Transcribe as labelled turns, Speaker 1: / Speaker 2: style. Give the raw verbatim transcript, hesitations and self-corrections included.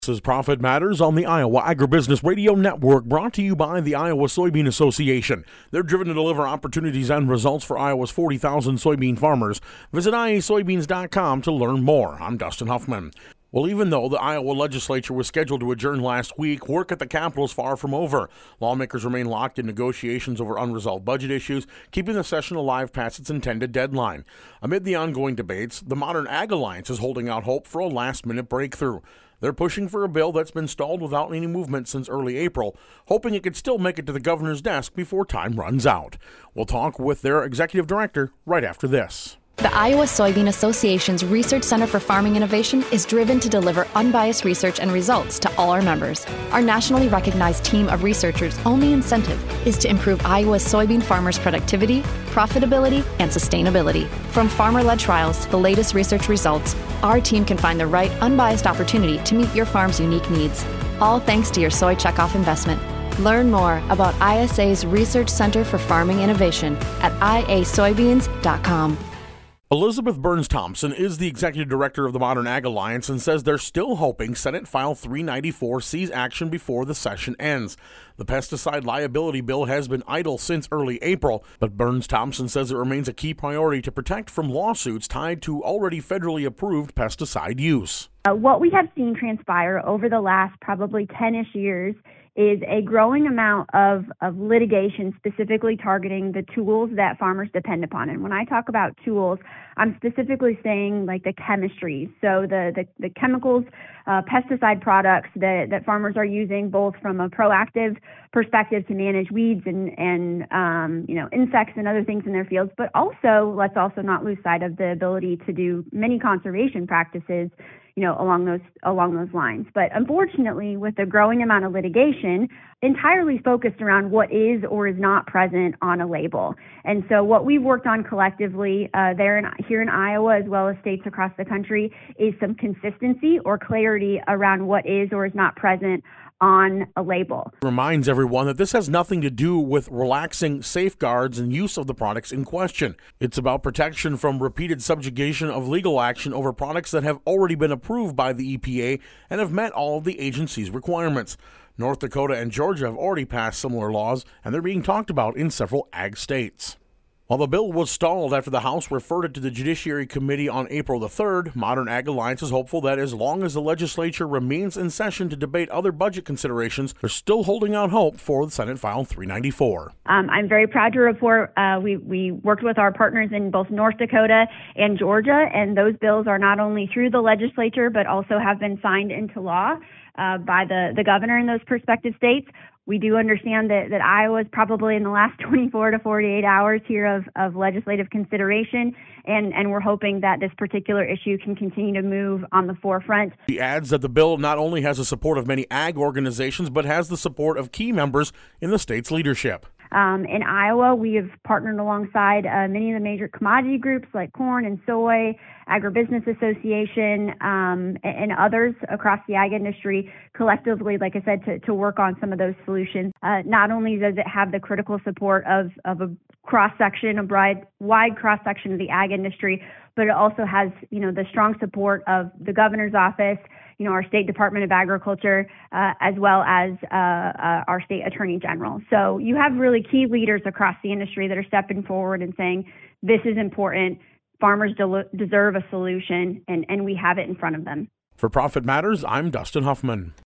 Speaker 1: This is Profit Matters on the Iowa Agribusiness Radio Network, brought to you by the Iowa Soybean Association. They're driven to deliver opportunities and results for Iowa's forty thousand soybean farmers. Visit I A soybeans dot com to learn more. I'm Dustin Huffman. Well, even though the Iowa legislature was scheduled to adjourn last week, work at the Capitol is far from over. Lawmakers remain locked in negotiations over unresolved budget issues, keeping the session alive past its intended deadline. Amid the ongoing debates, the Modern Ag Alliance is holding out hope for a last-minute breakthrough. They're pushing for a bill that's been stalled without any movement since early April, hoping it could still make it to the governor's desk before time runs out. We'll talk with their executive director right after this.
Speaker 2: The Iowa Soybean Association's Research Center for Farming Innovation is driven to deliver unbiased research and results to all our members. Our nationally recognized team of researchers' only incentive is to improve Iowa's soybean farmers' productivity, profitability, and sustainability. From farmer-led trials to the latest research results, our team can find the right unbiased opportunity to meet your farm's unique needs. All thanks to your Soy Checkoff investment. Learn more about I S A's Research Center for Farming Innovation at I A soybeans dot com.
Speaker 1: Elizabeth Burns Thompson is the executive director of the Modern Ag Alliance and says they're still hoping Senate File three ninety-four sees action before the session ends. The pesticide liability bill has been idle since early April, but Burns Thompson says it remains a key priority to protect from lawsuits tied to already federally approved pesticide use.
Speaker 3: Uh, what we have seen transpire over the last probably ten-ish years is a growing amount of, of litigation specifically targeting the tools that farmers depend upon. And when I talk about tools, I'm specifically saying like the chemistries, so the, the, the chemicals, uh, pesticide products that, that farmers are using both from a proactive perspective to manage weeds and, and um, you know, insects and other things in their fields, but also let's also not lose sight of the ability to do many conservation practices you know, along those along those lines. But unfortunately, with the growing amount of litigation, entirely focused around what is or is not present on a label. And so what we've worked on collectively uh, there in, here in Iowa, as well as states across the country, is some consistency or clarity around what is or is not present on a label.
Speaker 1: Reminds everyone that this has nothing to do with relaxing safeguards and use of the products in question. It's about protection from repeated subjugation of legal action over products that have already been approved by the E P A and have met all of the agency's requirements. North Dakota and Georgia have already passed similar laws, and they're being talked about in several ag states. While the bill was stalled after the House referred it to the Judiciary Committee on April the third, Modern Ag Alliance is hopeful that as long as the legislature remains in session to debate other budget considerations, they're still holding out hope for the Senate File three ninety-four.
Speaker 3: Um, I'm very proud to report uh, we, we worked with our partners in both North Dakota and Georgia, and those bills are not only through the legislature, but also have been signed into law uh, by the, the governor in those prospective states. We do understand that, that Iowa is probably in the last twenty-four to forty-eight hours here of, of legislative consideration, and, and we're hoping that this particular issue can continue to move on the forefront.
Speaker 1: He adds that the bill not only has the support of many ag organizations, but has the support of key members in the state's leadership.
Speaker 3: Um, in Iowa, we have partnered alongside uh, many of the major commodity groups like corn and soy, Agribusiness Association, um, and, and others across the ag industry collectively, like I said, to, to work on some of those solutions. Uh, not only does it have the critical support of, of a cross-section, a wide, wide cross-section of the ag industry, but it also has, you know, the strong support of the governor's office, you know, our State Department of Agriculture, uh, as well as uh, uh, our state attorney general. So you have really key leaders across the industry that are stepping forward and saying, this is important, farmers del- deserve a solution, and, and we have it in front of them.
Speaker 1: For Profit Matters, I'm Dustin Huffman.